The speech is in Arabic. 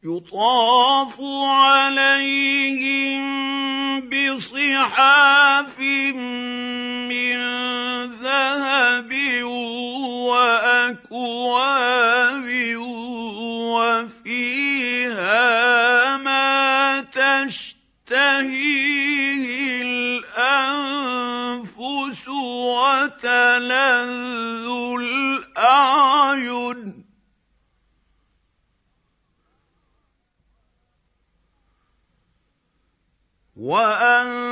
يطاف عليهم بصحاف من ذهب وأكواب وفيها ما تشتهيه الأنفس وتلذ الأعين وأنتم